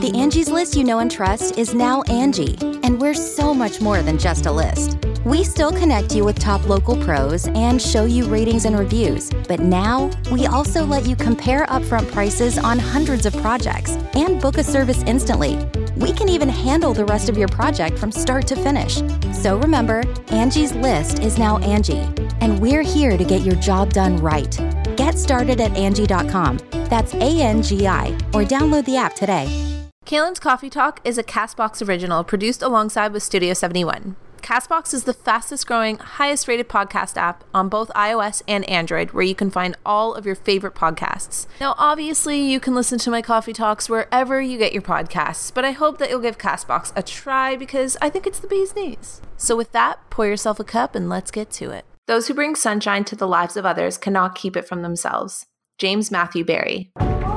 The Angie's List you know and trust is now Angie, and we're so much more than just a list. We still connect you with top local pros and show you ratings and reviews, but now we also let you compare upfront prices on hundreds of projects and book a service instantly. We can even handle the rest of your project from start to finish. So remember, Angie's List is now Angie, and we're here to get your job done right. Get started at Angie.com. That's ANGI, or download the app today. Kaylin's Coffee Talk is a CastBox original produced alongside with Studio 71. CastBox is the fastest growing, highest rated podcast app on both iOS and Android, where you can find all of your favorite podcasts. Now, obviously, you can listen to my Coffee Talks wherever you get your podcasts, but I hope that you'll give CastBox a try because I think it's the bee's knees. So with that, pour yourself a cup and let's get to it. Those who bring sunshine to the lives of others cannot keep it from themselves. James Matthew Barrie.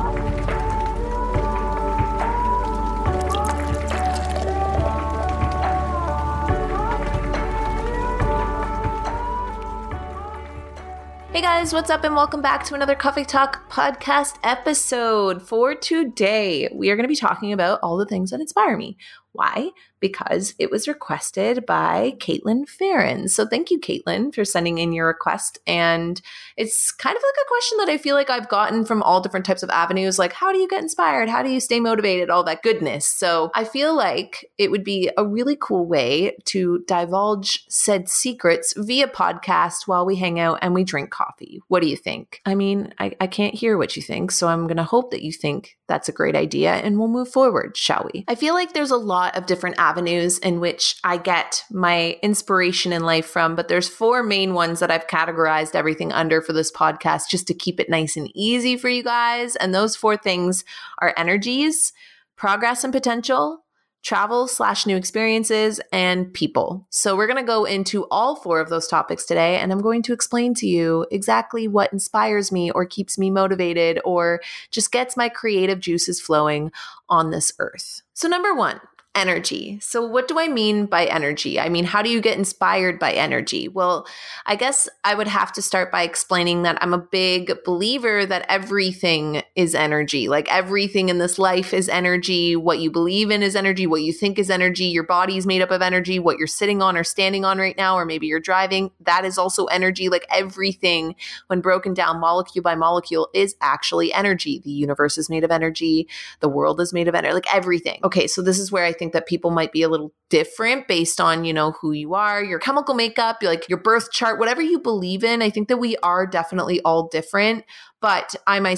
Hey guys, what's up and welcome back to another Coffee Talk podcast episode. For today, we are going to be talking about all the things that inspire me. Why? Because it was requested by Caitlin Farron. So thank you, Caitlin, for sending in your request. And it's kind of like a question that I feel like I've gotten from all different types of avenues, like how do you get inspired? How do you stay motivated? All that goodness. So I feel like it would be a really cool way to divulge said secrets via podcast while we hang out and we drink coffee. What do you think? I mean, I can't hear what you think, so I'm going to hope that you think that's a great idea and we'll move forward, shall we? I feel like there's a lot of different avenues in which I get my inspiration in life from, but there's 4 main ones that I've categorized everything under for this podcast just to keep it nice and easy for you guys. And those 4 things are energies, progress and potential, travel/new experiences, and people. So we're going to go into all 4 of those topics today, and I'm going to explain to you exactly what inspires me or keeps me motivated or just gets my creative juices flowing on this earth. So number 1, energy. So what do I mean by energy? I mean, how do you get inspired by energy? Well, I guess I would have to start by explaining that I'm a big believer that everything is energy. Like everything in this life is energy. What you believe in is energy. What you think is energy. Your body is made up of energy. What you're sitting on or standing on right now, or maybe you're driving, that is also energy. Like everything, when broken down molecule by molecule, is actually energy. The universe is made of energy. The world is made of energy. Like everything. Okay, so this is where I think that people might be a little different based on, who you are, your chemical makeup, like your birth chart, whatever you believe in. I think that we are definitely all different, but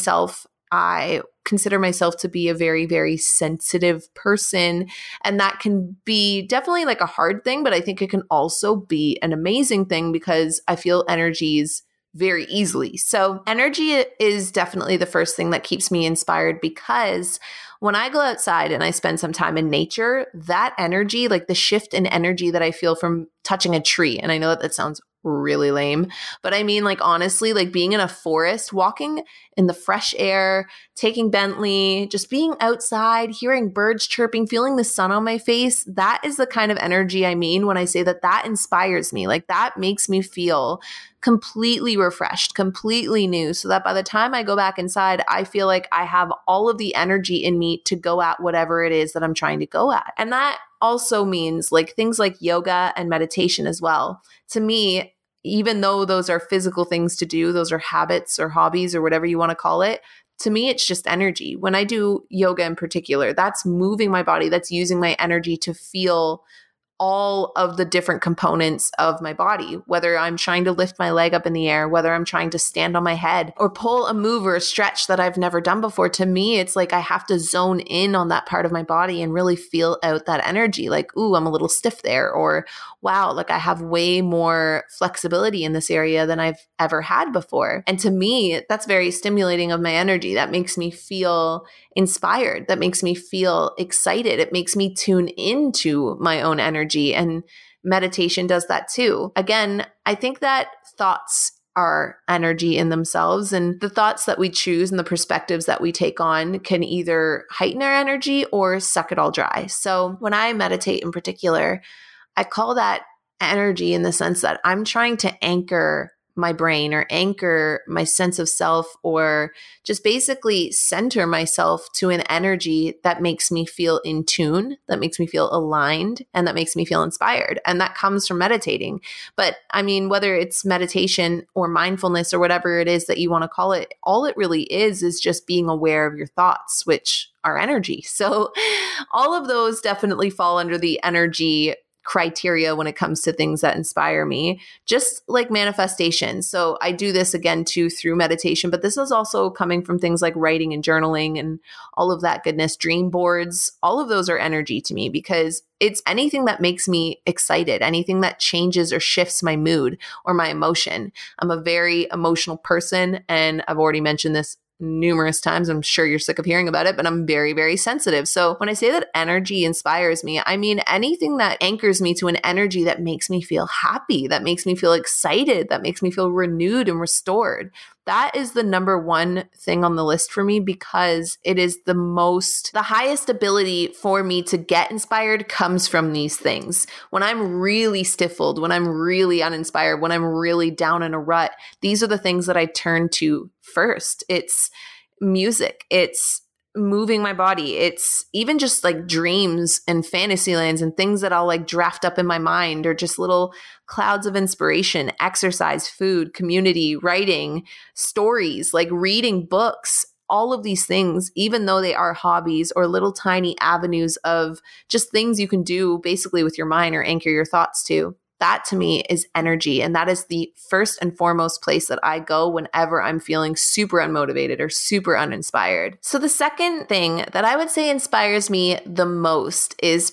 I consider myself to be a very, very sensitive person. And that can be definitely like a hard thing, but I think it can also be an amazing thing because I feel energies very easily. So energy is definitely the first thing that keeps me inspired because when I go outside and I spend some time in nature, that energy, like the shift in energy that I feel from touching a tree, and I know that sounds really lame, but I mean, like, honestly, like being in a forest, walking in the fresh air, taking Bentley, just being outside, hearing birds chirping, feeling the sun on my face, that is the kind of energy I mean when I say that inspires me. Like that makes me feel completely refreshed, completely new, so that by the time I go back inside, I feel like I have all of the energy in me to go at whatever it is that I'm trying to go at. And that also means like things like yoga and meditation as well. To me, even though those are physical things to do, those are habits or hobbies or whatever you want to call it, to me, it's just energy. When I do yoga in particular, that's moving my body, that's using my energy to feel all of the different components of my body, whether I'm trying to lift my leg up in the air, whether I'm trying to stand on my head or pull a move or a stretch that I've never done before. To me, it's like I have to zone in on that part of my body and really feel out that energy. Like, ooh, I'm a little stiff there, or wow, like I have way more flexibility in this area than I've ever had before. And to me, that's very stimulating of my energy. That makes me feel inspired. That makes me feel excited. It makes me tune into my own energy. And meditation does that too. Again, I think that thoughts are energy in themselves, and the thoughts that we choose and the perspectives that we take on can either heighten our energy or suck it all dry. So when I meditate in particular, I call that energy in the sense that I'm trying to anchor my brain or anchor my sense of self, or just basically center myself to an energy that makes me feel in tune, that makes me feel aligned, and that makes me feel inspired. And that comes from meditating. But I mean, whether it's meditation or mindfulness or whatever it is that you want to call it, all it really is just being aware of your thoughts, which are energy. So all of those definitely fall under the energy criteria when it comes to things that inspire me, just like manifestation. So I do this again too through meditation, but this is also coming from things like writing and journaling and all of that goodness, dream boards. All of those are energy to me because it's anything that makes me excited, anything that changes or shifts my mood or my emotion. I'm a very emotional person, and I've already mentioned this numerous times. I'm sure you're sick of hearing about it, but I'm very, very sensitive. So when I say that energy inspires me, I mean anything that anchors me to an energy that makes me feel happy, that makes me feel excited, that makes me feel renewed and restored. That is the number one thing on the list for me because it is the highest ability for me to get inspired comes from these things. When I'm really stifled, when I'm really uninspired, when I'm really down in a rut, these are the things that I turn to first. It's music. It's moving my body. It's even just like dreams and fantasy lands and things that I'll like draft up in my mind, or just little clouds of inspiration, exercise, food, community, writing, stories, like reading books. All of these things, even though they are hobbies or little tiny avenues of just things you can do basically with your mind or anchor your thoughts to, that to me is energy. And that is the first and foremost place that I go whenever I'm feeling super unmotivated or super uninspired. So the second thing that I would say inspires me the most is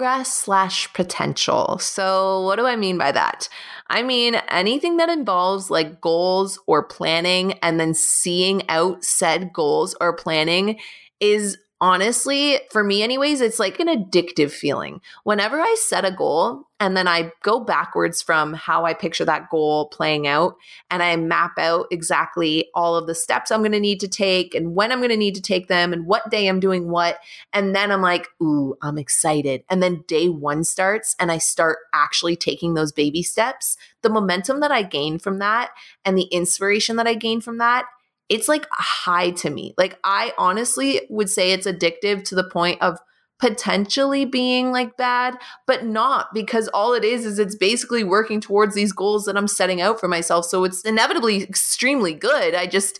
progress/potential. So what do I mean by that? I mean anything that involves like goals or planning and then seeing out said goals or planning is honestly, for me anyways, it's like an addictive feeling. Whenever I set a goal and then I go backwards from how I picture that goal playing out, and I map out exactly all of the steps I'm going to need to take and when I'm going to need to take them and what day I'm doing what. And then I'm like, ooh, I'm excited. And then day one starts and I start actually taking those baby steps. The momentum that I gain from that and the inspiration that I gain from that, it's like a high to me. Like I honestly would say it's addictive to the point of potentially being like bad, but not, because all it is it's basically working towards these goals that I'm setting out for myself. So it's inevitably extremely good.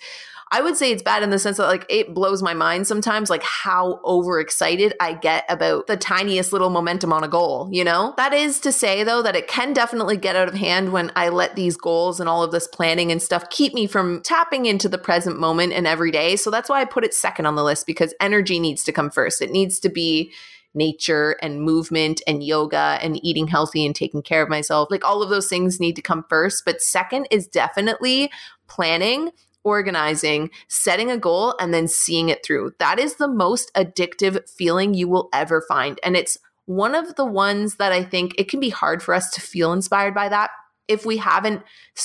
I would say it's bad in the sense that like it blows my mind sometimes, like how overexcited I get about the tiniest little momentum on a goal, you know? That is to say though, that it can definitely get out of hand when I let these goals and all of this planning and stuff keep me from tapping into the present moment and every day. So that's why I put it second on the list, because energy needs to come first. It needs to be nature and movement and yoga and eating healthy and taking care of myself. Like all of those things need to come first. But second is definitely planning, organizing, setting a goal, and then seeing it through. That is the most addictive feeling you will ever find. And it's one of the ones that I think it can be hard for us to feel inspired by that if we haven't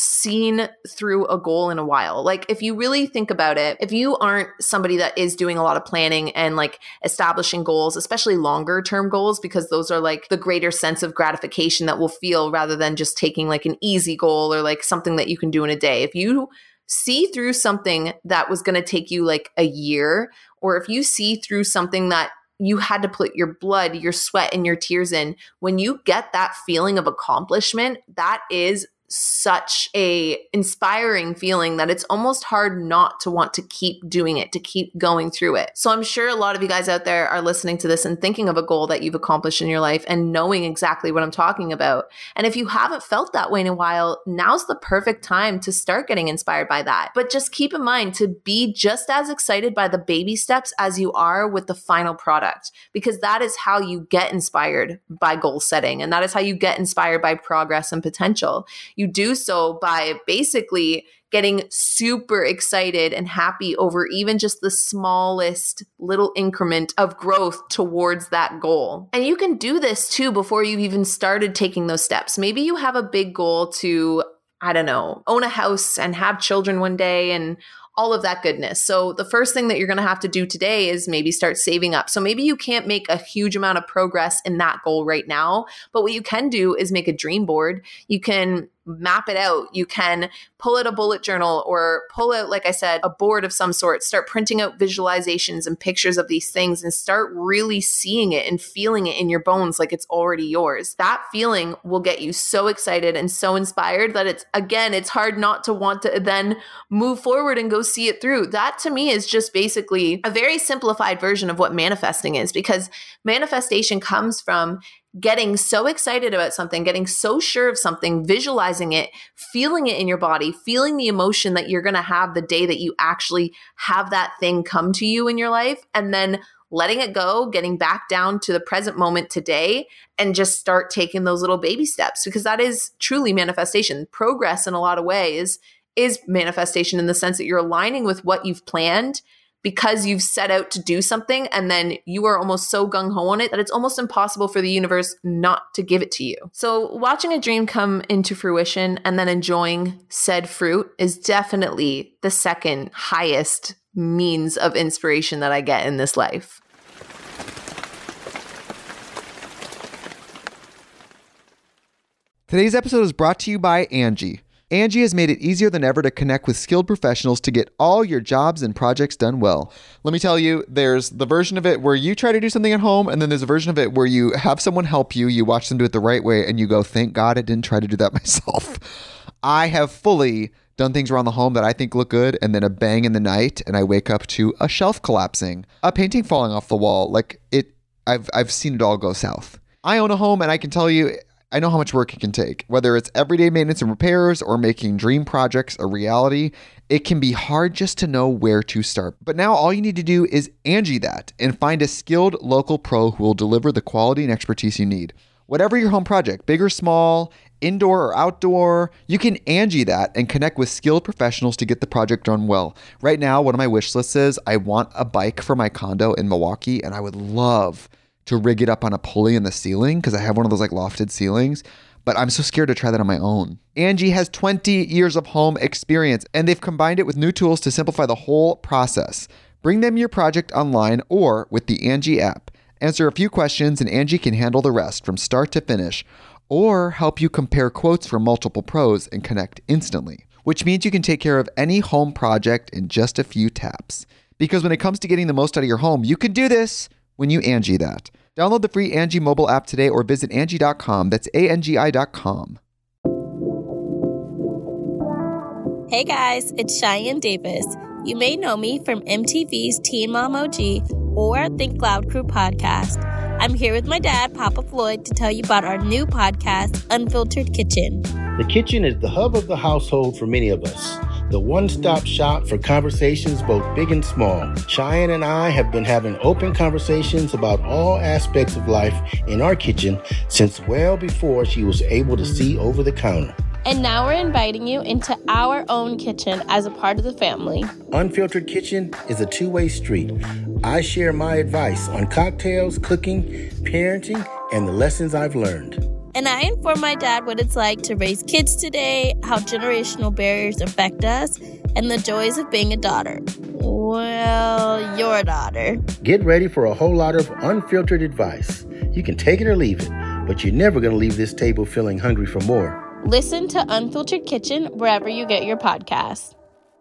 seen through a goal in a while. Like if you really think about it, if you aren't somebody that is doing a lot of planning and like establishing goals, especially longer term goals, because those are like the greater sense of gratification that we'll feel rather than just taking like an easy goal or like something that you can do in a day. If you see through something that was going to take you like a year, or if you see through something that you had to put your blood, your sweat, and your tears in, when you get that feeling of accomplishment, that is such a inspiring feeling that it's almost hard not to want to keep doing it, to keep going through it. So I'm sure a lot of you guys out there are listening to this and thinking of a goal that you've accomplished in your life and knowing exactly what I'm talking about. And if you haven't felt that way in a while, now's the perfect time to start getting inspired by that. But just keep in mind to be just as excited by the baby steps as you are with the final product, because that is how you get inspired by goal setting. And that is how you get inspired by progress and potential. You do so by basically getting super excited and happy over even just the smallest little increment of growth towards that goal. And you can do this too before you've even started taking those steps. Maybe you have a big goal to, I don't know, own a house and have children one day and all of that goodness. So the first thing that you're going to have to do today is maybe start saving up. So maybe you can't make a huge amount of progress in that goal right now, but what you can do is make a dream board. You can map it out. You can pull out a bullet journal or pull out, like I said, a board of some sort, start printing out visualizations and pictures of these things and start really seeing it and feeling it in your bones like it's already yours. That feeling will get you so excited and so inspired that it's hard not to want to then move forward and go see it through. That to me is just basically a very simplified version of what manifesting is, because manifestation comes from getting so excited about something, getting so sure of something, visualizing it, feeling it in your body, feeling the emotion that you're going to have the day that you actually have that thing come to you in your life, and then letting it go, getting back down to the present moment today, and just start taking those little baby steps, because that is truly manifestation. Progress in a lot of ways is manifestation in the sense that you're aligning with what you've planned because you've set out to do something, and then you are almost so gung-ho on it that it's almost impossible for the universe not to give it to you. So watching a dream come into fruition and then enjoying said fruit is definitely the second highest means of inspiration that I get in this life. Today's episode is brought to you by Angie. Angie has made it easier than ever to connect with skilled professionals to get all your jobs and projects done well. Let me tell you, there's the version of it where you try to do something at home, and then there's a version of it where you have someone help you, you watch them do it the right way, and you go, thank God I didn't try to do that myself. I have fully done things around the home that I think look good, and then a bang in the night, and I wake up to a shelf collapsing, a painting falling off the wall. I've seen it all go south. I own a home, and I can tell you, I know how much work it can take. Whether it's everyday maintenance and repairs or making dream projects a reality, it can be hard just to know where to start. But now all you need to do is Angie that and find a skilled local pro who will deliver the quality and expertise you need. Whatever your home project, big or small, indoor or outdoor, you can Angie that and connect with skilled professionals to get the project done well. Right now, one of my wish lists is I want a bike for my condo in Milwaukee, and I would love to rig it up on a pulley in the ceiling because I have one of those like lofted ceilings, but I'm so scared to try that on my own. Angie has 20 years of home experience, and they've combined it with new tools to simplify the whole process. Bring them your project online or with the Angie app. Answer a few questions and Angie can handle the rest from start to finish, or help you compare quotes from multiple pros and connect instantly, which means you can take care of any home project in just a few taps. Because when it comes to getting the most out of your home, you can do this when you Angie that. Download the free Angie mobile app today or visit Angie.com. That's ANGI.com. Hey guys, it's Cheyenne Davis. You may know me from MTV's Teen Mom OG or Think Loud Crew podcast. I'm here with my dad, Papa Floyd, to tell you about our new podcast, Unfiltered Kitchen. The kitchen is the hub of the household for many of us. The one-stop shop for conversations both big and small. Cheyenne and I have been having open conversations about all aspects of life in our kitchen since well before she was able to see over the counter. And now we're inviting you into our own kitchen as a part of the family. Unfiltered Kitchen is a two-way street. I share my advice on cocktails, cooking, parenting, and the lessons I've learned. And I inform my dad what it's like to raise kids today, how generational barriers affect us, and the joys of being a daughter. Well, your daughter. Get ready for a whole lot of unfiltered advice. You can take it or leave it, but you're never going to leave this table feeling hungry for more. Listen to Unfiltered Kitchen wherever you get your podcasts.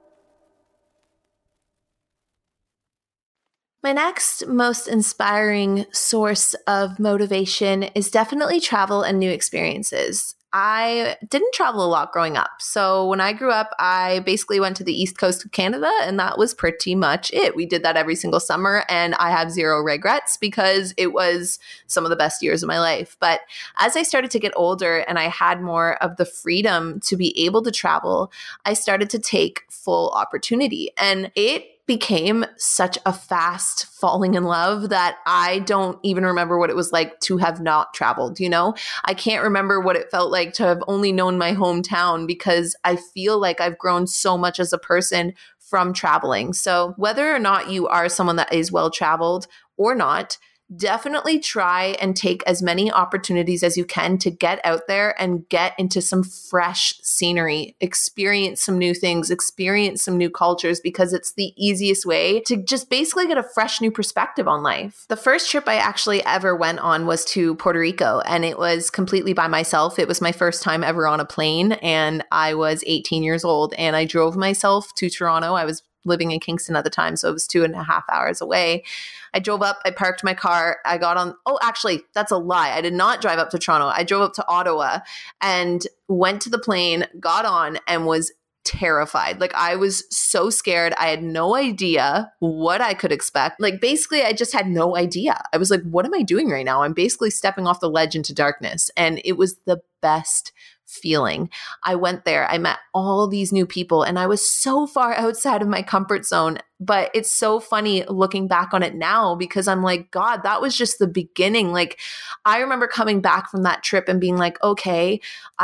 My next most inspiring source of motivation is definitely travel and new experiences. I didn't travel a lot growing up. So when I grew up, I basically went to the East Coast of Canada, and that was pretty much it. We did that every single summer, and I have zero regrets because it was some of the best years of my life. But as I started to get older and I had more of the freedom to be able to travel, I started to take full opportunity. And it became such a fast falling in love that I don't even remember what it was like to have not traveled, you know? I can't remember what it felt like to have only known my hometown because I feel like I've grown so much as a person from traveling. So whether or not you are someone that is well-traveled or not, definitely try and take as many opportunities as you can to get out there and get into some fresh scenery, experience some new things, experience some new cultures, because it's the easiest way to just basically get a fresh new perspective on life. The first trip I actually ever went on was to Puerto Rico, and it was completely by myself. It was my first time ever on a plane, and I was 18 years old, and I drove myself to Toronto. I was living in Kingston at the time, so it was 2.5 hours away. I drove up, I parked my car, I got on, actually, that's a lie. I did not drive up to Toronto. I drove up to Ottawa and went to the plane, got on, and was terrified. Like, I was so scared. I had no idea what I could expect. Like, basically, I just had no idea. I was like, what am I doing right now? I'm basically stepping off the ledge into darkness. And it was the best feeling. I went there, I met all these new people, and I was so far outside of my comfort zone. But it's so funny looking back on it now, because I'm like, God, that was just the beginning. Like, I remember coming back from that trip and being like, okay,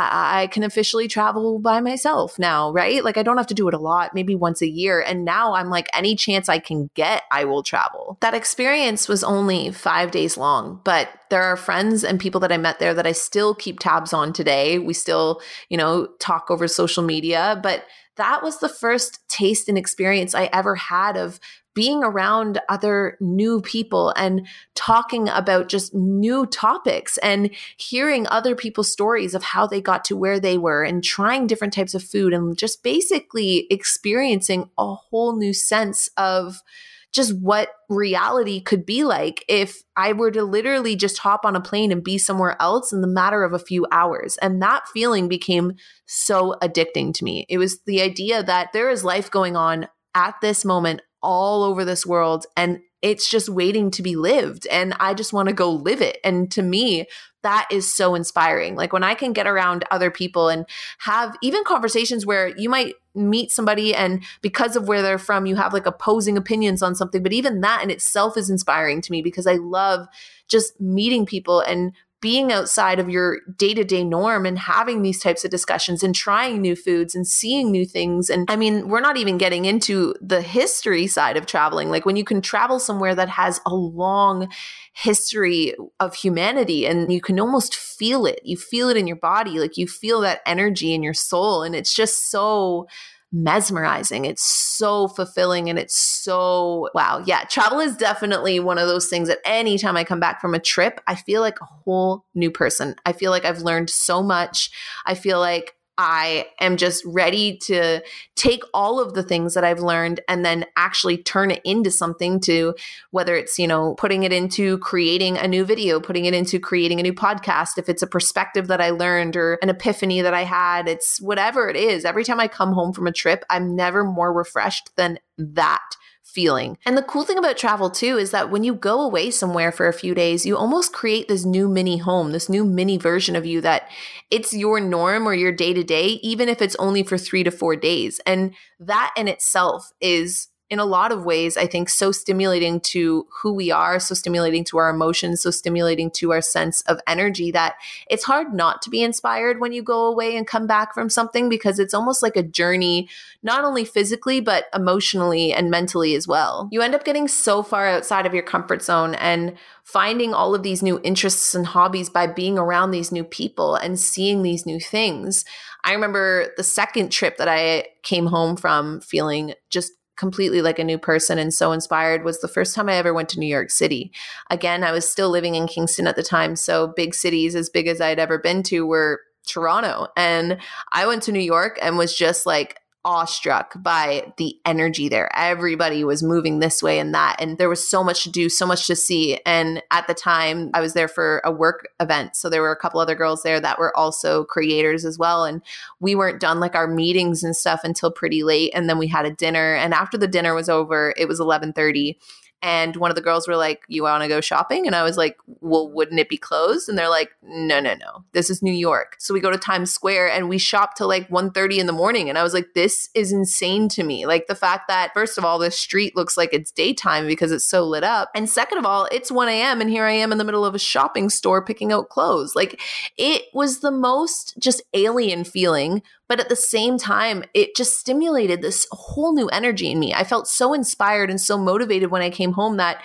I can officially travel by myself now, right? Like, I don't have to do it a lot, maybe once a year. And now I'm like, any chance I can get, I will travel. That experience was only 5 days long, but there are friends and people that I met there that I still keep tabs on today. We still, talk over social media, but that was the first taste and experience I ever had of being around other new people and talking about just new topics and hearing other people's stories of how they got to where they were and trying different types of food and just basically experiencing a whole new sense of just what reality could be like if I were to literally just hop on a plane and be somewhere else in the matter of a few hours. And that feeling became so addicting to me. It was the idea that there is life going on at this moment all over this world, and it's just waiting to be lived. And I just want to go live it. And to me, that is so inspiring. Like, when I can get around other people and have even conversations where you might meet somebody and because of where they're from, you have like opposing opinions on something. But even that in itself is inspiring to me, because I love just meeting people and being outside of your day-to-day norm and having these types of discussions and trying new foods and seeing new things. And I mean, we're not even getting into the history side of traveling. Like, when you can travel somewhere that has a long history of humanity and you can almost feel it. You feel it in your body. Like, you feel that energy in your soul. And it's just so mesmerizing. It's so fulfilling, and it's so, wow. Yeah, travel is definitely one of those things that anytime I come back from a trip, I feel like a whole new person. I feel like I've learned so much. I feel like I am just ready to take all of the things that I've learned and then actually turn it into something, to whether it's, putting it into creating a new video, putting it into creating a new podcast. If it's a perspective that I learned or an epiphany that I had, it's whatever it is. Every time I come home from a trip, I'm never more refreshed than that feeling. And the cool thing about travel too is that when you go away somewhere for a few days, you almost create this new mini home, this new mini version of you that it's your norm or your day to day, even if it's only for 3 to 4 days. And that in itself is, in a lot of ways, I think, so stimulating to who we are, so stimulating to our emotions, so stimulating to our sense of energy, that it's hard not to be inspired when you go away and come back from something, because it's almost like a journey, not only physically, but emotionally and mentally as well. You end up getting so far outside of your comfort zone and finding all of these new interests and hobbies by being around these new people and seeing these new things. I remember the second trip that I came home from feeling just completely like a new person and so inspired was the first time I ever went to New York City. Again, I was still living in Kingston at the time, so big cities as big as I'd ever been to were Toronto. And I went to New York and was just like awestruck by the energy there. Everybody was moving this way and that, and there was so much to do, so much to see. And at the time, I was there for a work event, so there were a couple other girls there that were also creators as well, and we weren't done like our meetings and stuff until pretty late, and then we had a dinner, and after the dinner was over, it was 11:30. And one of the girls were like, "You want to go shopping?" And I was like, "Well, wouldn't it be closed?" And they're like, No. This is New York." So we go to Times Square and we shop till like 1:30 in the morning. And I was like, this is insane to me. Like, the fact that, first of all, the street looks like it's daytime because it's so lit up. And second of all, it's 1 a.m. and here I am in the middle of a shopping store picking out clothes. Like, it was the most just alien feeling. But at the same time, it just stimulated this whole new energy in me. I felt so inspired and so motivated when I came home that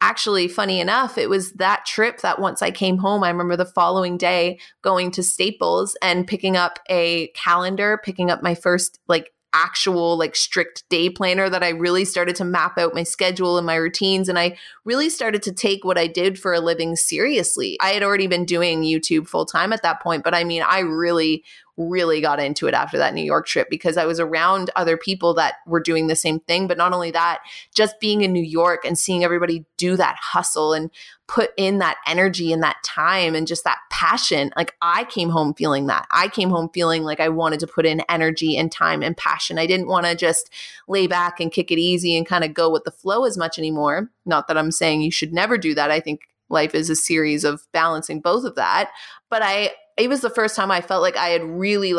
actually, funny enough, it was that trip that once I came home, I remember the following day going to Staples and picking up a calendar, picking up my first actual strict day planner that I really started to map out my schedule and my routines. And I really started to take what I did for a living seriously. I had already been doing YouTube full time at that point, but I mean, I really got into it after that New York trip because I was around other people that were doing the same thing. But not only that, just being in New York and seeing everybody do that hustle and put in that energy and that time and just that passion. Like I came home feeling that. I came home feeling like I wanted to put in energy and time and passion. I didn't want to just lay back and kick it easy and kind of go with the flow as much anymore. Not that I'm saying you should never do that. I think life is a series of balancing both of that. But it was the first time I felt like I had really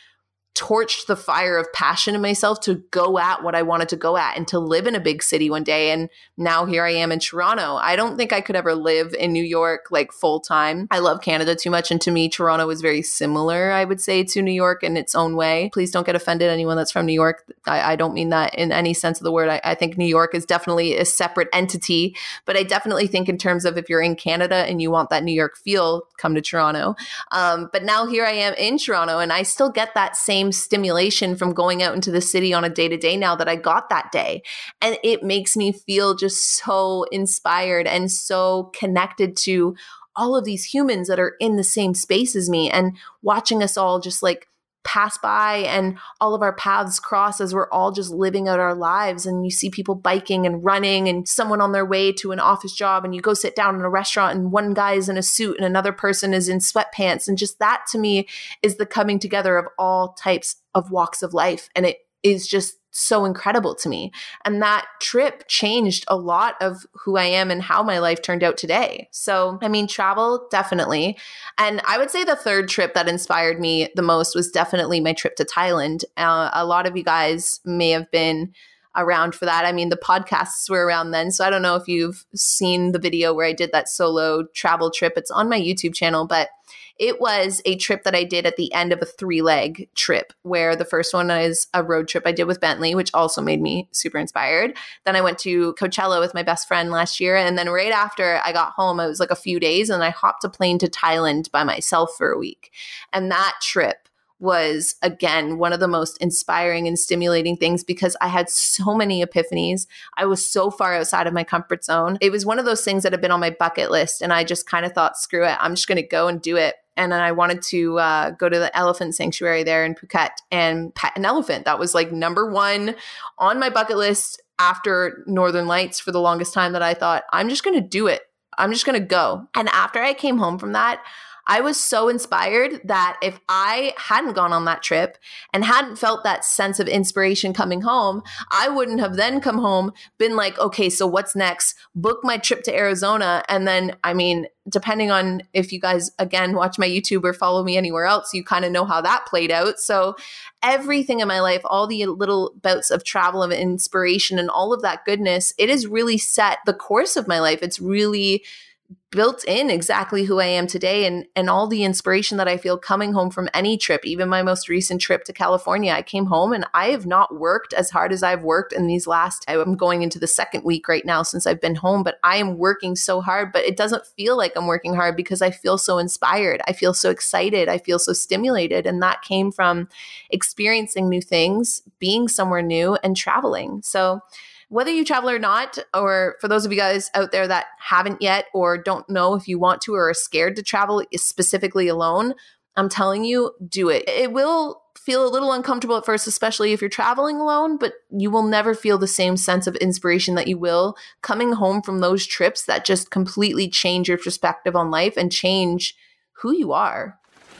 torched the fire of passion in myself to go at what I wanted to go at and to live in a big city one day. And now here I am in Toronto. I don't think I could ever live in New York full time. I love Canada too much. And to me, Toronto is very similar, I would say, to New York in its own way. Please don't get offended, anyone that's from New York. I don't mean that in any sense of the word. I think New York is definitely a separate entity, but I definitely think in terms of if you're in Canada and you want that New York feel, come to Toronto. But now here I am in Toronto and I still get that same stimulation from going out into the city on a day-to-day now that I got that day. And it makes me feel just so inspired and so connected to all of these humans that are in the same space as me and watching us all just pass by and all of our paths cross as we're all just living out our lives. And you see people biking and running and someone on their way to an office job and you go sit down in a restaurant and one guy is in a suit and another person is in sweatpants. And just that to me is the coming together of all types of walks of life. And it is just so incredible to me. And that trip changed a lot of who I am and how my life turned out today. So, I mean, travel, definitely. And I would say the third trip that inspired me the most was definitely my trip to Thailand. A lot of you guys may have been around for that. I mean, the podcasts were around then. So I don't know if you've seen the video where I did that solo travel trip. It's on my YouTube channel, but it was a trip that I did at the end of a 3-leg trip, where the first one is a road trip I did with Bentley, which also made me super inspired. Then I went to Coachella with my best friend last year. And then right after I got home, it was a few days and I hopped a plane to Thailand by myself for a week. And that trip was, again, one of the most inspiring and stimulating things because I had so many epiphanies. I was so far outside of my comfort zone. It was one of those things that had been on my bucket list. And I just kind of thought, screw it, I'm just going to go and do it. And then I wanted to go to the elephant sanctuary there in Phuket and pet an elephant. That was number one on my bucket list after Northern Lights for the longest time, that I thought, I'm just going to do it. I'm just going to go. And after I came home from that, I was so inspired that if I hadn't gone on that trip and hadn't felt that sense of inspiration coming home, I wouldn't have then come home, been like, okay, so what's next? Book my trip to Arizona. And then, I mean, depending on if you guys, again, watch my YouTube or follow me anywhere else, you kind of know how that played out. So everything in my life, all the little bouts of travel and inspiration and all of that goodness, it has really set the course of my life. It's really built in exactly who I am today, and all the inspiration that I feel coming home from any trip, even my most recent trip to California. I came home and I have not worked as hard as I've worked in these I'm going into the second week right now since I've been home, but I am working so hard, but it doesn't feel like I'm working hard because I feel so inspired. I feel so excited. I feel so stimulated. And that came from experiencing new things, being somewhere new, and traveling. So whether you travel or not, or for those of you guys out there that haven't yet or don't know if you want to or are scared to travel specifically alone, I'm telling you, do it. It will feel a little uncomfortable at first, especially if you're traveling alone, but you will never feel the same sense of inspiration that you will coming home from those trips that just completely change your perspective on life and change who you are.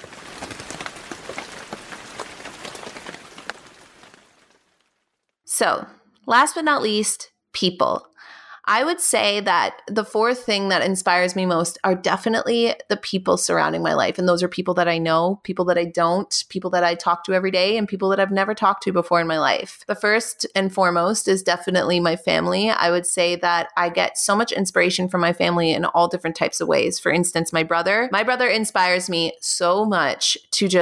So, last but not least, people. I would say that the fourth thing that inspires me most are definitely the people surrounding my life. And those are people that I know, people that I don't, people that I talk to every day, and people that I've never talked to before in my life. The first and foremost is definitely my family. I would say that I get so much inspiration from my family in all different types of ways. For instance, my brother inspires me so much to just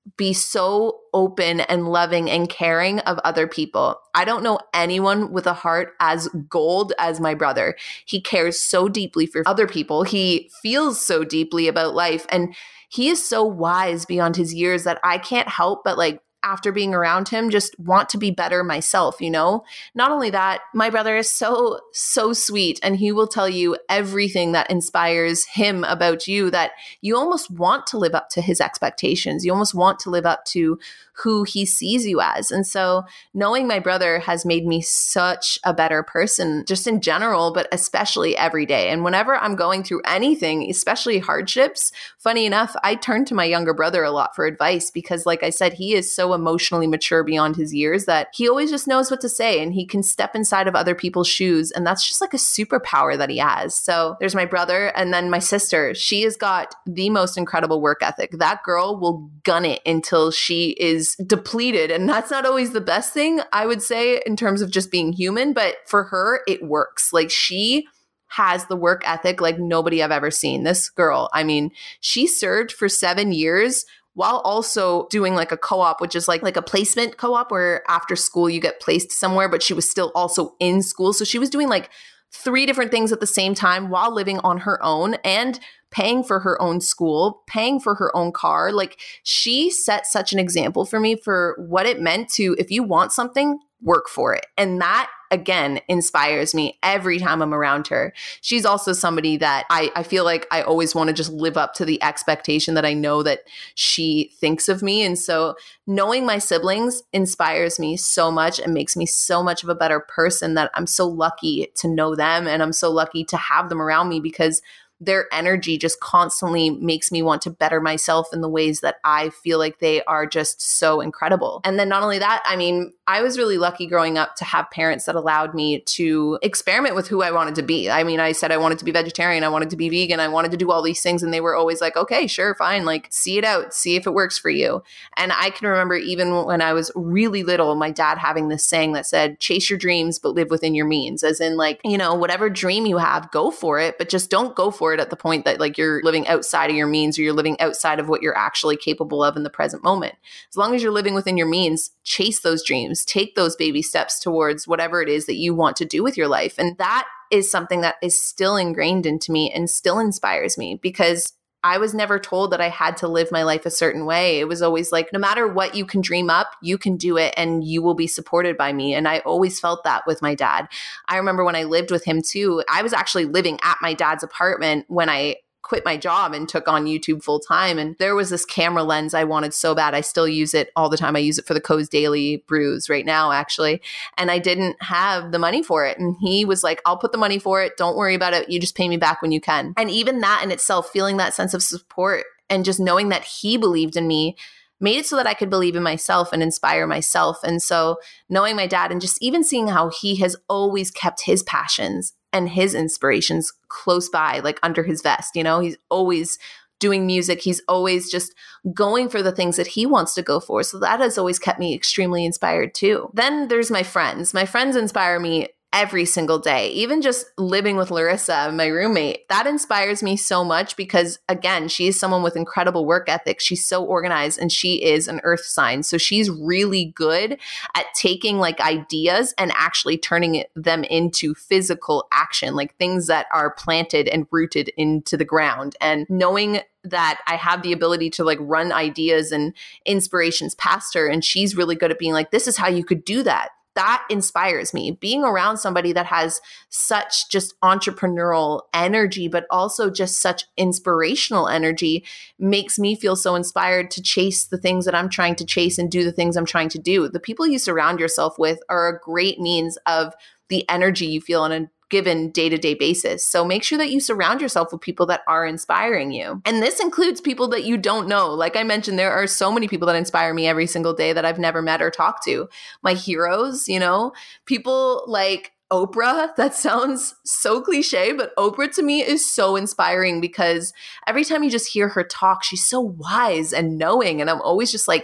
be so open and loving and caring of other people. I don't know anyone with a heart as gold as my brother. He cares so deeply for other people. He feels so deeply about life, and he is so wise beyond his years that I can't help but like, after being around him, just want to be better myself, you know? Not only that, my brother is so sweet, and he will tell you everything that inspires him about you, that you almost want to live up to his expectations. You almost want to live up to who he sees you as. And so knowing my brother has made me such a better person, just in general, but especially every day. And whenever I'm going through anything, especially hardships, funny enough, I turn to my younger brother a lot for advice because, like I said, he is so emotionally mature beyond his years that he always just knows what to say, and he can step inside of other people's shoes. And that's just like a superpower that he has. So there's my brother, and then my sister. She has got the most incredible work ethic. That girl will gun it until she is depleted. And that's not always the best thing, I would say, in terms of just being human. But for her, it works. Like, she has the work ethic like nobody I've ever seen. This girl, I mean, she served for 7 years while also doing like a co-op, which is like a placement co-op where after school you get placed somewhere, but she was still also in school. So she was doing like 3 different things at the same time while living on her own and paying for her own school, paying for her own car. Like, she set such an example for me for what it meant to, if you want something, work for it. And that, again, inspires me every time I'm around her. She's also somebody that I feel like I always want to just live up to the expectation that I know that she thinks of me. And so knowing my siblings inspires me so much and makes me so much of a better person, that I'm so lucky to know them, and I'm so lucky to have them around me, because their energy just constantly makes me want to better myself in the ways that I feel like they are just so incredible. And then not only that, I mean, I was really lucky growing up to have parents that allowed me to experiment with who I wanted to be. I mean, I said I wanted to be vegetarian, I wanted to be vegan, I wanted to do all these things, and they were always like, okay, sure, fine, like, see it out, see if it works for you. And I can remember even when I was really little, my dad having this saying that said, chase your dreams, but live within your means. As in, like, you know, whatever dream you have, go for it, but just don't go for it at the point that like you're living outside of your means, or you're living outside of what you're actually capable of in the present moment. As long as you're living within your means, chase those dreams, take those baby steps towards whatever it is that you want to do with your life. And that is something that is still ingrained into me and still inspires me, because I was never told that I had to live my life a certain way. It was always like, no matter what you can dream up, you can do it, and you will be supported by me. And I always felt that with my dad. I remember when I lived with him too, I was actually living at my dad's apartment when I quit my job and took on YouTube full time. And there was this camera lens I wanted so bad. I still use it all the time. I use it for the Co's Daily brews right now, actually. And I didn't have the money for it. And he was like, I'll put the money for it. Don't worry about it. You just pay me back when you can. And even that in itself, feeling that sense of support and just knowing that he believed in me, made it so that I could believe in myself and inspire myself. And so knowing my dad and just even seeing how he has always kept his passions and his inspirations close by, like under his vest, you know, he's always doing music. He's always just going for the things that he wants to go for. So that has always kept me extremely inspired too. Then there's my friends. My friends inspire me every single day. Even just living with Larissa, my roommate, that inspires me so much because, again, she is someone with incredible work ethic. She's so organized, and she is an earth sign. So she's really good at taking like ideas and actually turning them into physical action, like things that are planted and rooted into the ground. And knowing that I have the ability to like run ideas and inspirations past her, and she's really good at being like, this is how you could do that. That inspires me. Being around somebody that has such just entrepreneurial energy, but also just such inspirational energy, makes me feel so inspired to chase the things that I'm trying to chase and do the things I'm trying to do. The people you surround yourself with are a great means of the energy you feel on a given day-to-day basis. So make sure that you surround yourself with people that are inspiring you. And this includes people that you don't know. Like I mentioned, there are so many people that inspire me every single day that I've never met or talked to. My heroes, you know, people like Oprah. That sounds so cliche, but Oprah to me is so inspiring because every time you just hear her talk, she's so wise and knowing. And I'm always just like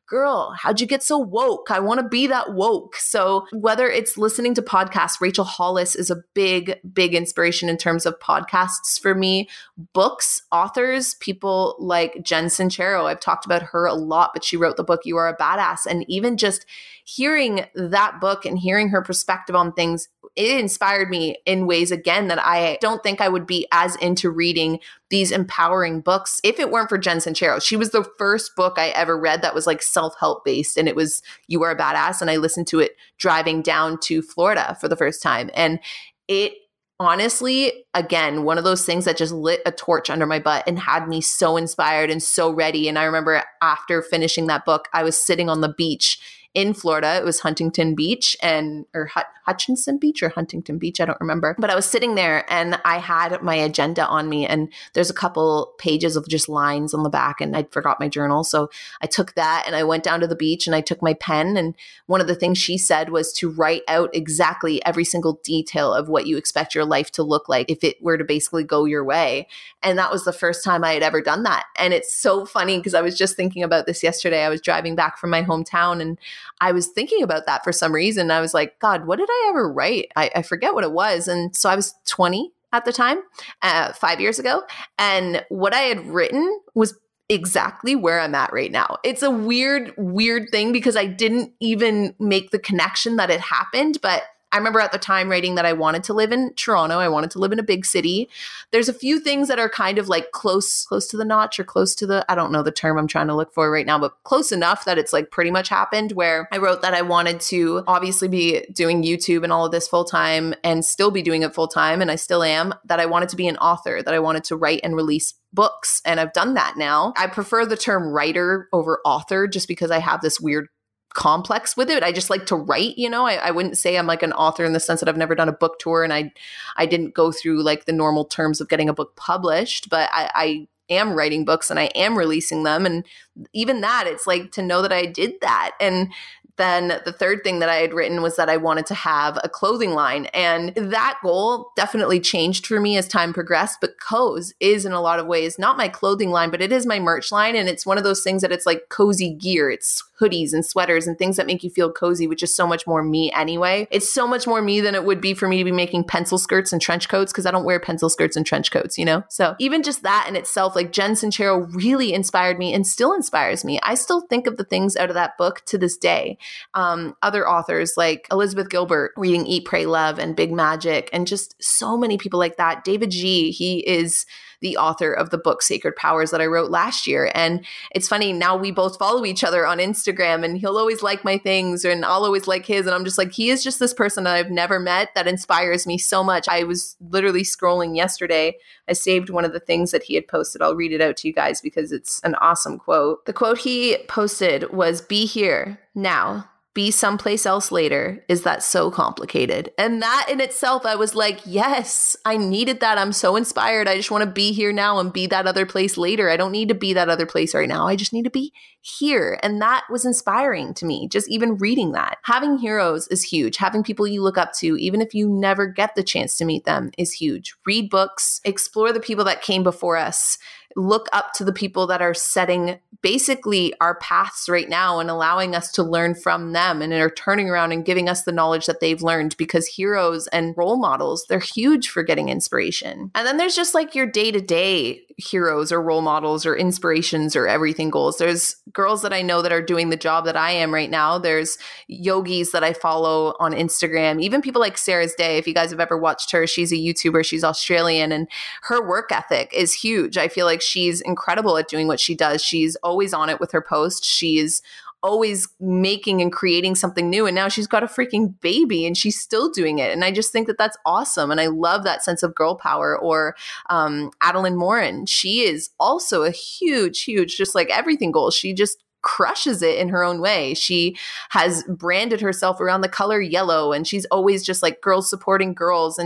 girl, how'd you get so woke? I want to be that woke. So whether it's listening to podcasts, Rachel Hollis is a big, big inspiration in terms of podcasts for me. Books, authors, people like Jen Sincero. I've talked about her a lot, but she wrote the book, You Are a Badass. And even just hearing that book and hearing her perspective on things, it inspired me in ways, again, that I don't think I would be as into reading these empowering books if it weren't for Jen Sincero. She was the first book I ever read that was like self-help based, and it was You Are a Badass. And I listened to it driving down to Florida for the first time. And it honestly, again, one of those things that just lit a torch under my butt and had me so inspired and so ready. And I remember after finishing that book, I was sitting on the beach in Florida. It was Huntington Beach or Hutchinson Beach or Huntington Beach. I don't remember. But I was sitting there and I had my agenda on me, and there's a couple pages of just lines on the back, and I forgot my journal. So I took that and I went down to the beach and I took my pen. And one of the things she said was to write out exactly every single detail of what you expect your life to look like if it were to basically go your way. And that was the first time I had ever done that. And it's so funny because I was just thinking about this yesterday. I was driving back from my hometown and I was thinking about that for some reason. I was like, God, what did I ever write? I forget what it was. And so I was 20 at the time, 5 years ago. And what I had written was exactly where I'm at right now. It's a weird, weird thing because I didn't even make the connection that it happened. But I remember at the time writing that I wanted to live in Toronto. I wanted to live in a big city. There's a few things that are kind of like close to the notch or close to the, I don't know the term I'm trying to look for right now, but close enough that it's like pretty much happened, where I wrote that I wanted to obviously be doing YouTube and all of this full time and still be doing it full time. And I still am, that I wanted to be an author, that I wanted to write and release books. And I've done that now. I prefer the term writer over author just because I have this weird complex with it. I just like to write, I wouldn't say I'm like an author in the sense that I've never done a book tour and I didn't go through like the normal terms of getting a book published, but I am writing books and I am releasing them. And even that, it's like to know that I did that. And then the third thing that I had written was that I wanted to have a clothing line. And that goal definitely changed for me as time progressed. But Coze is in a lot of ways not my clothing line, but it is my merch line. And it's one of those things that it's like cozy gear. It's hoodies and sweaters and things that make you feel cozy, which is so much more me anyway. It's so much more me than it would be for me to be making pencil skirts and trench coats, because I don't wear pencil skirts and trench coats, So even just that in itself, like Jen Sincero really inspired me and still inspires me. I still think of the things out of that book to this day. Other authors like Elizabeth Gilbert reading Eat, Pray, Love and Big Magic, and just so many people like that. David G., he is the author of the book Sacred Powers that I wrote last year. And it's funny, now we both follow each other on Instagram and he'll always like my things and I'll always like his. And I'm just like, he is just this person that I've never met that inspires me so much. I was literally scrolling yesterday. I saved one of the things that he had posted. I'll read it out to you guys because it's an awesome quote. The quote he posted was, "Be here now. Be someplace else later. Is that so complicated?" And that in itself, I was like, yes, I needed that. I'm so inspired. I just want to be here now and be that other place later. I don't need to be that other place right now. I just need to be here. And that was inspiring to me, just even reading that. Having heroes is huge. Having people you look up to, even if you never get the chance to meet them, is huge. Read books, explore the people that came before us. Look up to the people that are setting basically our paths right now and allowing us to learn from them and are turning around and giving us the knowledge that they've learned, because heroes and role models, they're huge for getting inspiration. And then there's just like your day-to-day heroes or role models or inspirations or everything goals. There's girls that I know that are doing the job that I am right now. There's yogis that I follow on Instagram, even people like Sarah's Day. If you guys have ever watched her, she's a YouTuber, she's Australian, and her work ethic is huge. I feel like she's incredible at doing what she does. She's always on it with her posts. She's always making and creating something new. And now she's got a freaking baby and she's still doing it. And I just think that that's awesome. And I love that sense of girl power. Or Adeline Morin, she is also a huge, just like everything goal. She just crushes it in her own way. She has branded herself around the color yellow, and she's always just like girls supporting girls and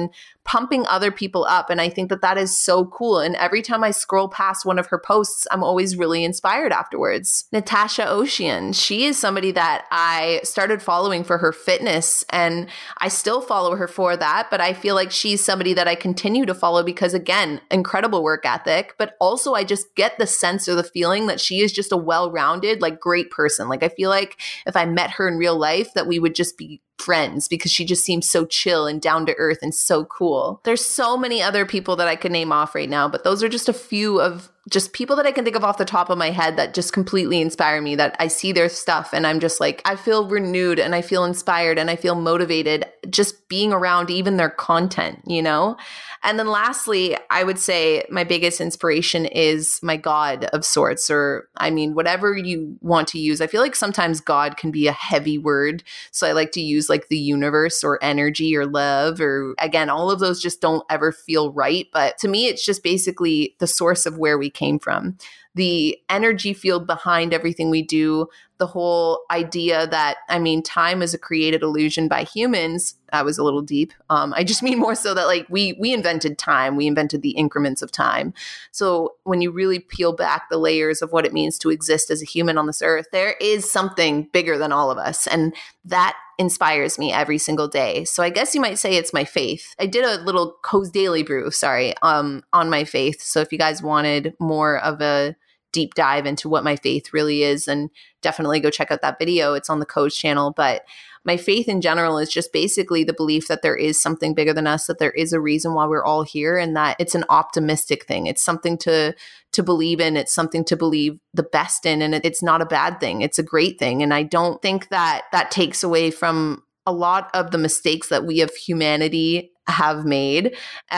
pumping other people up. And I think that that is so cool. And every time I scroll past one of her posts, I'm always really inspired afterwards. Natasha Ocean, she is somebody that I started following for her fitness, and I still follow her for that. But I feel like she's somebody that I continue to follow because, again, incredible work ethic. But also I just get the sense or the feeling that she is just a well-rounded, like great person. Like I feel like if I met her in real life, that we would just be friends because she just seems so chill and down to earth and so cool. There's so many other people that I could name off right now, but those are just a few of just people that I can think of off the top of my head that just completely inspire me, that I see their stuff and I'm just like, I feel renewed and I feel inspired and I feel motivated just being around even their content, you know? And then lastly, I would say my biggest inspiration is my God of sorts, or I mean, whatever you want to use. I feel like sometimes God can be a heavy word. So I like to use like the universe or energy or love, or again, all of those just don't ever feel right. But to me, it's just basically the source of where we came from. The energy field behind everything we do, the whole idea that, I mean, time is a created illusion by humans. That was a little deep. I just mean more so that like we invented time. We invented the increments of time. So when you really peel back the layers of what it means to exist as a human on this earth, there is something bigger than all of us. And that inspires me every single day. So I guess you might say it's my faith. I did a little Co's Daily Brew, on my faith. So if you guys wanted more of a deep dive into what my faith really is, then definitely go check out that video. It's on the Co's channel. But my faith in general is just basically the belief that there is something bigger than us, that there is a reason why we're all here, and that it's an optimistic thing. It's something to believe in. It's something to believe the best in, and it's not a bad thing. It's a great thing. And I don't think that that takes away from a lot of the mistakes that we of humanity have made.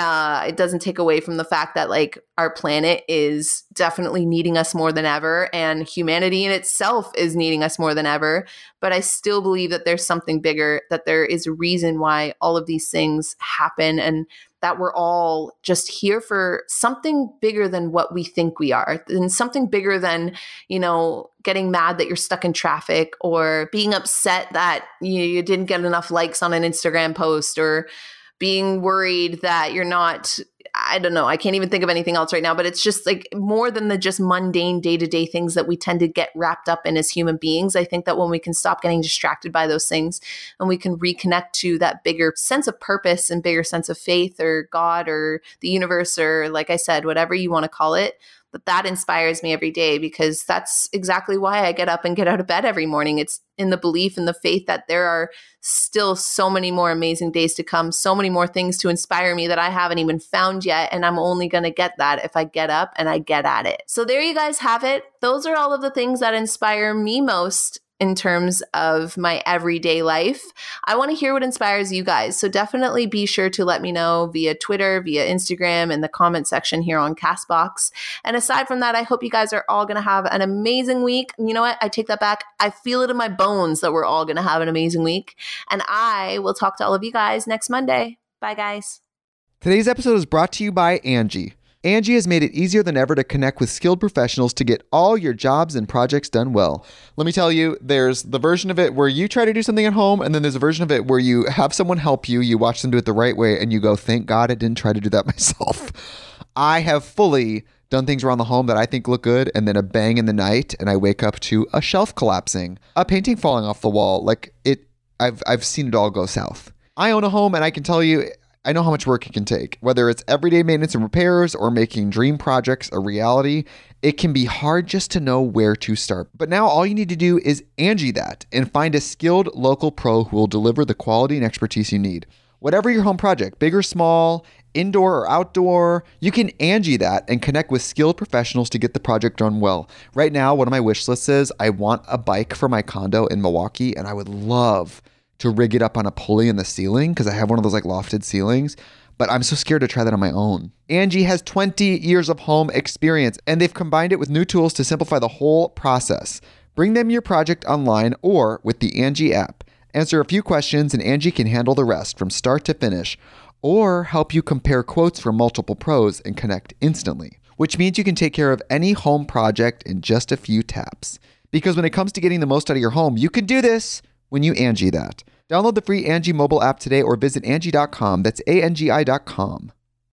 It doesn't take away from the fact that like our planet is definitely needing us more than ever, and humanity in itself is needing us more than ever. But I still believe that there's something bigger, that there is a reason why all of these things happen, and that we're all just here for something bigger than what we think we are, and something bigger than, you know, getting mad that you're stuck in traffic, or being upset that you didn't get enough likes on an Instagram post, or being worried that you're not, I don't know, I can't even think of anything else right now, but it's just like more than the just mundane day-to-day things that we tend to get wrapped up in as human beings. I think that when we can stop getting distracted by those things and we can reconnect to that bigger sense of purpose and bigger sense of faith or God or the universe, or like I said, whatever you want to call it, that inspires me every day, because that's exactly why I get up and get out of bed every morning. It's in the belief and the faith that there are still so many more amazing days to come, so many more things to inspire me that I haven't even found yet. And I'm only going to get that if I get up and I get at it. So there you guys have it. Those are all of the things that inspire me most in terms of my everyday life. I want to hear what inspires you guys. So definitely be sure to let me know via Twitter, via Instagram, in the comment section here on CastBox. And aside from that, I hope you guys are all going to have an amazing week. You know what? I take that back. I feel it in my bones that we're all going to have an amazing week. And I will talk to all of you guys next Monday. Bye, guys. Today's episode is brought to you by Angie. Angie has made it easier than ever to connect with skilled professionals to get all your jobs and projects done well. Let me tell you, there's the version of it where you try to do something at home, and then there's a version of it where you have someone help you, you watch them do it the right way, and you go, thank God I didn't try to do that myself. I have fully done things around the home that I think look good, and then a bang in the night, and I wake up to a shelf collapsing, a painting falling off the wall. Like I've seen it all go south. I own a home, and I can tell you, I know how much work it can take. Whether it's everyday maintenance and repairs or making dream projects a reality, it can be hard just to know where to start. But now all you need to do is Angie that and find a skilled local pro who will deliver the quality and expertise you need. Whatever your home project, big or small, indoor or outdoor, you can Angie that and connect with skilled professionals to get the project done well. Right now, one of my wish lists is I want a bike for my condo in Milwaukee, and I would love to rig it up on a pulley in the ceiling because I have one of those like lofted ceilings, but I'm so scared to try that on my own. Angie has 20 years of home experience, and they've combined it with new tools to simplify the whole process. Bring them your project online or with the Angie app. Answer a few questions and Angie can handle the rest from start to finish, or help you compare quotes from multiple pros and connect instantly, which means you can take care of any home project in just a few taps. Because when it comes to getting the most out of your home, you can do this when you Angie that. Download the free Angie mobile app today or visit Angie.com. That's ANGI.com.